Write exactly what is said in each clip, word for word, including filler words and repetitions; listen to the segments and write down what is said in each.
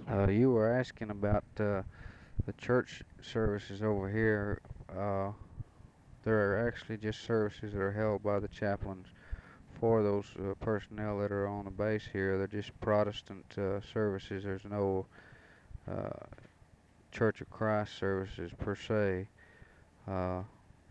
Uh, you were asking about uh, the church services over here. Uh, there are actually just services that are held by the chaplains for those uh, personnel that are on the base here. They're just Protestant uh, services. There's no uh, Church of Christ services per se. Uh,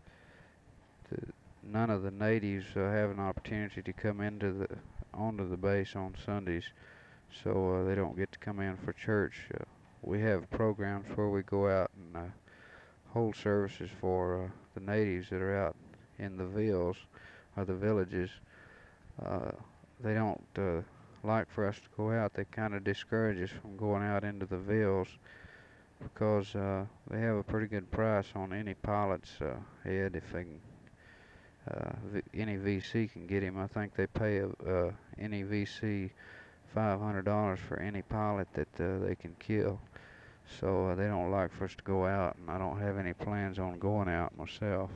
the, None of the natives uh, have an opportunity to come into the onto the base on Sundays, so uh, they don't get to come in for church. Uh, we have programs where we go out and uh, hold services for uh, the natives that are out in the villes or the villages. Uh, they don't uh, like for us to go out. They kind of discourage us from going out into the villes because uh, they have a pretty good price on any pilot's uh, head if they can. Uh, v- any V C can get him. I think they pay a, uh, any V C five hundred dollars for any pilot that uh, they can kill. So uh, they don't like for us to go out, and I don't have any plans on going out myself.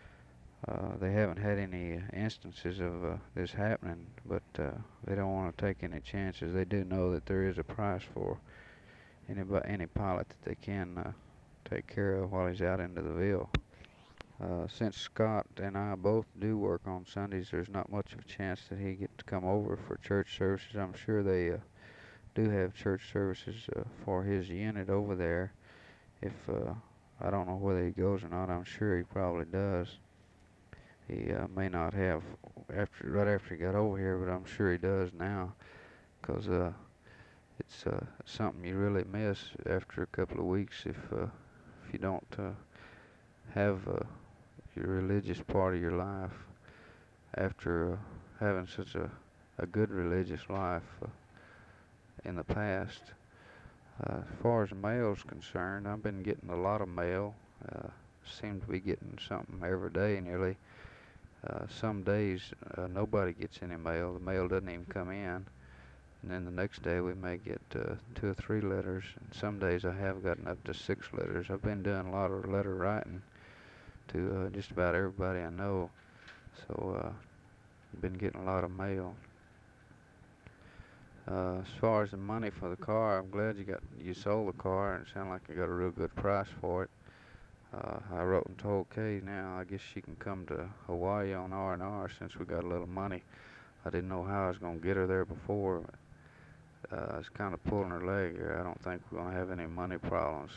Uh, they haven't had any instances of uh, this happening, but uh, they don't want to take any chances. They do know that there is a price for any any pilot that they can uh, take care of while he's out into the Ville. Uh, since Scott and I both do work on Sundays, there's not much of a chance that he get to come over for church services. I'm sure they uh, do have church services uh, for his unit over there. If uh, I don't know whether he goes or not, I'm sure he probably does. He uh, may not have after right after he got over here, but I'm sure he does now, 'cause uh, it's uh, something you really miss after a couple of weeks if uh, if you don't uh, have uh, your religious part of your life after uh, having such a a good religious life uh, in the past. Uh, as far as mail's concerned, I've been getting a lot of mail. Uh, seem to be getting something every day nearly. Uh, some days uh, nobody gets any mail. The mail doesn't even come in. And then the next day we may get uh, two or three letters. And some days I have gotten up to six letters. I've been doing a lot of letter writing to uh, just about everybody I know. So uh, I've been getting a lot of mail. Uh, as far as the money for the car, I'm glad you got you sold the car, and it sounded like you got a real good price for it. Uh, I wrote and told Kay now I guess she can come to Hawaii on R and R since we got a little money. I didn't know how I was going to get her there before. Uh, I was kind of pulling her leg here. I don't think we're going to have any money problems.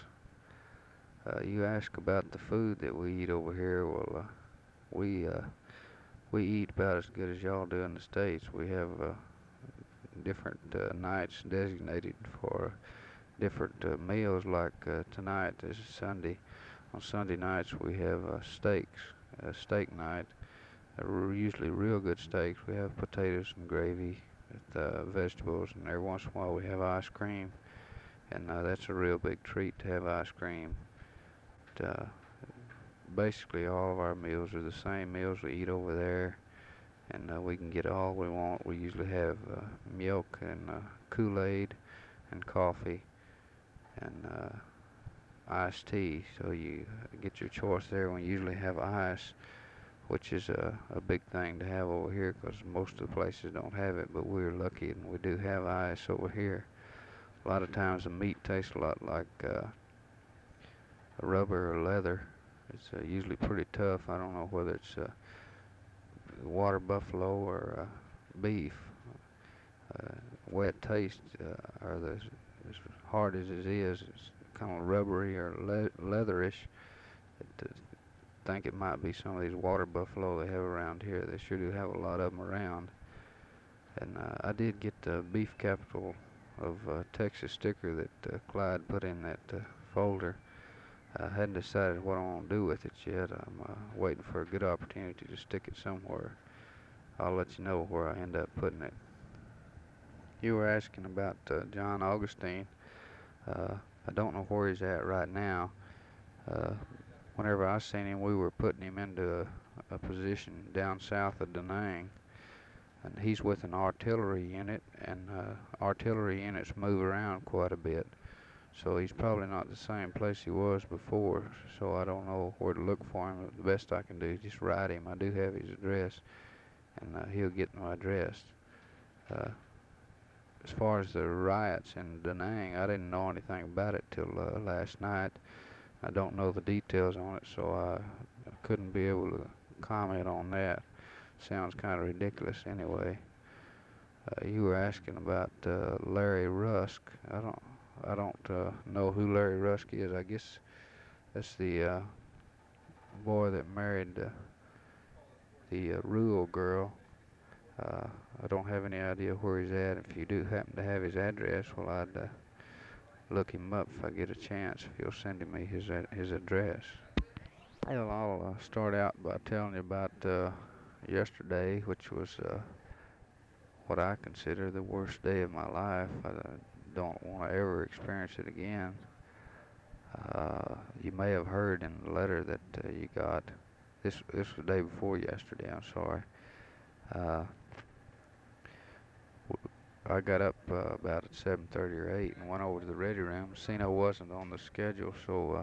Uh, you ask about the food that we eat over here. Well, uh, we uh, we eat about as good as y'all do in the States. We have uh, different uh, nights designated for different uh, meals. Like uh, tonight is Sunday. On Sunday nights we have uh, steaks, a steak night. Uh, usually real good steaks. We have potatoes and gravy with uh, vegetables, and every once in a while we have ice cream, and uh, that's a real big treat to have ice cream. But, uh, basically, all of our meals are the same meals we eat over there, and uh, we can get all we want. We usually have uh, milk and uh, Kool-Aid and coffee and uh, iced tea. So you get your choice there. We usually have ice, which is a, a big thing to have over here because most of the places don't have it, but we're lucky and we do have ice over here. A lot of times the meat tastes a lot like uh, rubber or leather. It's uh, usually pretty tough. I don't know whether it's uh, water buffalo or uh, beef. Uh, wet taste, uh, or the, as hard as it is, it's kind of rubbery or le- leatherish. It, uh, think it might be some of these water buffalo they have around here. They sure do have a lot of them around. And uh, I did get the beef capital of uh, Texas sticker that uh, Clyde put in that uh, folder. I hadn't decided what I want to do with it yet. I'm uh, waiting for a good opportunity to stick it somewhere. I'll let you know where I end up putting it. You were asking about uh, John Augustine. Uh, I don't know where he's at right now. Uh, whenever I seen him, we were putting him into a, a position down south of Da Nang, and he's with an artillery unit, and uh, artillery units move around quite a bit. So he's probably not the same place he was before, so I don't know where to look for him. The best I can do is just write him. I do have his address, and uh, he'll get my address. Uh, as far as the riots in Da Nang, I didn't know anything about it till uh, last night. I don't know the details on it, so I couldn't be able to comment on that. Sounds kind of ridiculous anyway. Uh, you were asking about uh, Larry Rusk. I don't, I don't uh, know who Larry Rusk is. I guess that's the uh, boy that married uh, the uh, rural girl. Uh, I don't have any idea where he's at. If you do happen to have his address, well, I'd uh, look him up if I get a chance. If you'll send me his ad his address. Well, I'll uh, start out by telling you about uh, yesterday, which was uh, what I consider the worst day of my life. I don't want to ever experience it again. Uh, you may have heard in the letter that uh, you got. This this was the day before yesterday. I'm sorry. Uh, I got up uh, about at seven thirty or eight and went over to the ready room. Seen I wasn't on the schedule, so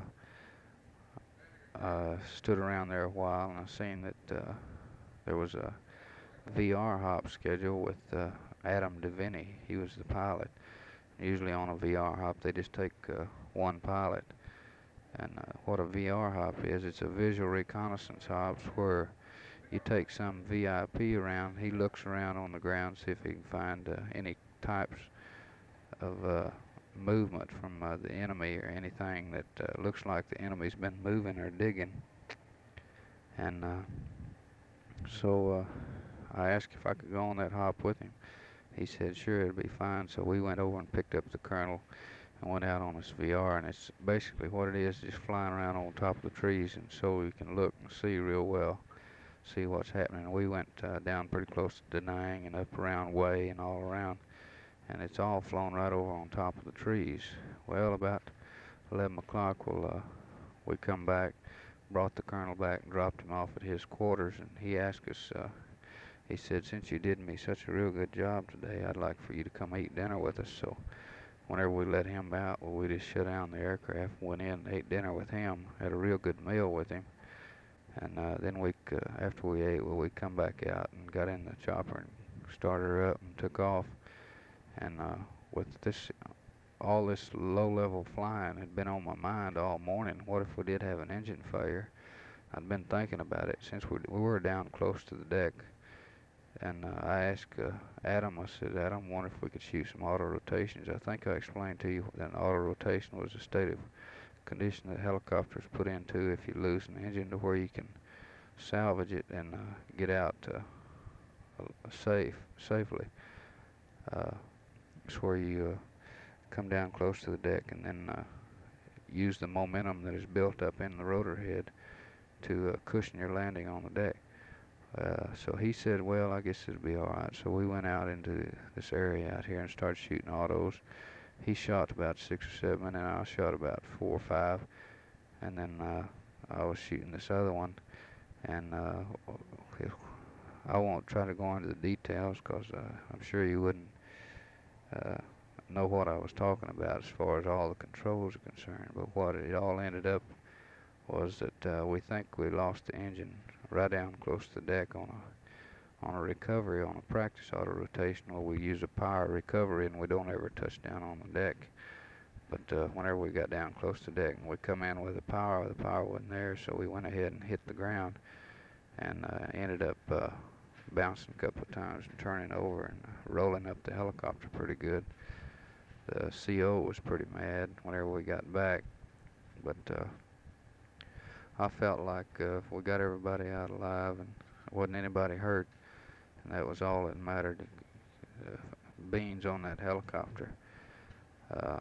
uh, I stood around there a while, and I seen that uh, there was a V R hop schedule with uh, Adam Deviney. He was the pilot. Usually on a V R hop, they just take uh, one pilot. And uh, what a V R hop is, it's a visual reconnaissance hops where you take some V I P around. He looks around on the ground, see if he can find uh, any types of uh, movement from uh, the enemy or anything that uh, looks like the enemy's been moving or digging. And uh, so uh, I asked if I could go on that hop with him. He said sure, it'd be fine. So we went over and picked up the colonel and went out on this V R, and it's basically what it is, just flying around on top of the trees, and so you can look and see real well, see what's happening. We went uh, down pretty close to Da Nang and up around Way and all around, and it's all flown right over on top of the trees. Well, about eleven o'clock, we'll, uh, we come back, brought the colonel back and dropped him off at his quarters, and he asked us, uh, he said, since you did me such a real good job today, I'd like for you to come eat dinner with us. So whenever we let him out, well, we just shut down the aircraft, went in and ate dinner with him, had a real good meal with him. And uh, then we, uh, after we ate, well, we come back out and got in the chopper and started her up and took off. And uh, with this, all this low-level flying had been on my mind all morning. What if we did have an engine failure? I'd been thinking about it since we, we were down close to the deck. And uh, I asked uh, Adam, I said, Adam, I wonder if we could shoot some auto rotations. I think I explained to you that auto rotation was a state of condition that helicopters put into if you lose an engine, to where you can salvage it and uh, get out uh, safe, safely. Uh, it's where you uh, come down close to the deck and then uh, use the momentum that is built up in the rotor head to uh, cushion your landing on the deck. Uh, so he said, well, I guess it'll be all right. So we went out into this area out here and started shooting autos. He shot about six or seven, and I shot about four or five. And then uh, I was shooting this other one. And uh, I won't try to go into the details because uh, I'm sure you wouldn't uh, know what I was talking about as far as all the controls are concerned. But what it all ended up was that uh, we think we lost the engine right down close to the deck on a on a recovery on a practice auto rotation where we use a power recovery and we don't ever touch down on the deck. But uh, whenever we got down close to the deck and we come in with the power, the power wasn't there, so we went ahead and hit the ground and uh, ended up uh, bouncing a couple of times and turning over and uh, rolling up the helicopter pretty good. The C O was pretty mad whenever we got back, but uh, I felt like uh, we got everybody out alive and wasn't anybody hurt, and that was all that mattered. Uh, beans on that helicopter. Uh,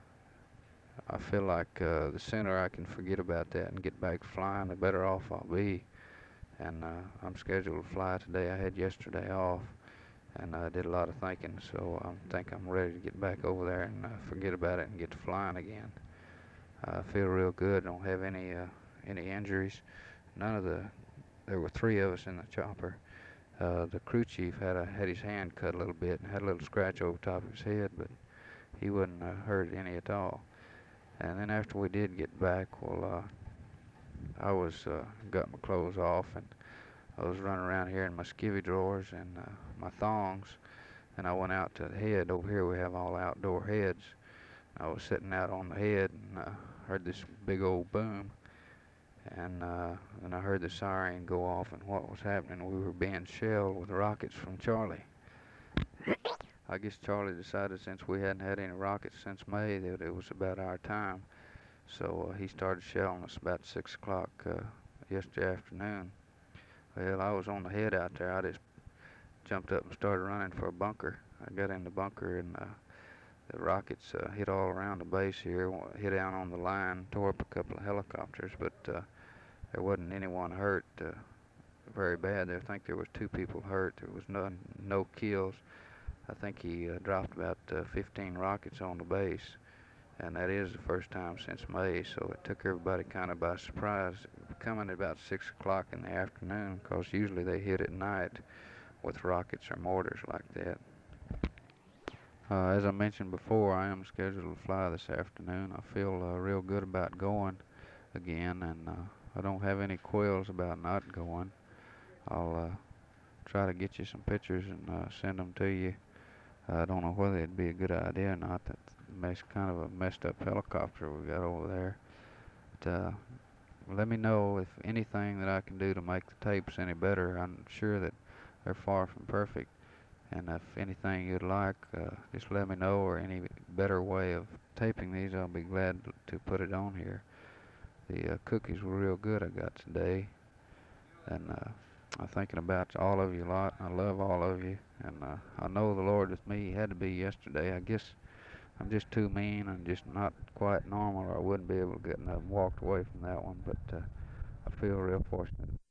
I feel like uh, the sooner I can forget about that and get back flying, the better off I'll be. And uh, I'm scheduled to fly today. I had yesterday off, and I did a lot of thinking, so I think I'm ready to get back over there and uh, forget about it and get to flying again. I feel real good. Don't have any uh, any injuries. None of the, there were three of us in the chopper. Uh, the crew chief had a, had his hand cut a little bit and had a little scratch over top of his head, but he wasn't uh, hurt any at all. And then after we did get back, well, uh, I was uh, got my clothes off and I was running around here in my skivvy drawers and uh, my thongs, and I went out to the head. Over here we have all outdoor heads. I was sitting out on the head and uh, heard this big old boom, and uh, and I heard the siren go off, and what was happening, we were being shelled with rockets from Charlie. I guess Charlie decided since we hadn't had any rockets since May that it was about our time. So uh, he started shelling us about six o'clock uh, yesterday afternoon. Well, I was on the head out there. I just jumped up and started running for a bunker. I got in the bunker, and uh, the rockets uh, hit all around the base here, hit down on the line, tore up a couple of helicopters, but uh, there wasn't anyone hurt uh, very bad. I think there was two people hurt. There was none, no kills. I think he uh, dropped about uh, fifteen rockets on the base, and that is the first time since May, so it took everybody kind of by surprise, coming at about six o'clock in the afternoon, because usually they hit at night with rockets or mortars like that. Uh, as I mentioned before, I am scheduled to fly this afternoon. I feel uh, real good about going again, and uh, I don't have any quills about not going. I'll uh, try to get you some pictures and uh, send them to you. I don't know whether it'd be a good idea or not. That's kind of a messed up helicopter we got over there. But, uh, let me know if anything that I can do to make the tapes any better. I'm sure that they're far from perfect. And if anything you'd like, uh, just let me know, or any better way of taping these, I'll be glad to put it on here. The uh, cookies were real good I got today. And uh, I'm thinking about all of you a lot. I love all of you. And uh, I know the Lord with me. He had to be yesterday. I guess I'm just too mean and just not quite normal, or I wouldn't be able to get and I've walked away from that one. But uh, I feel real fortunate.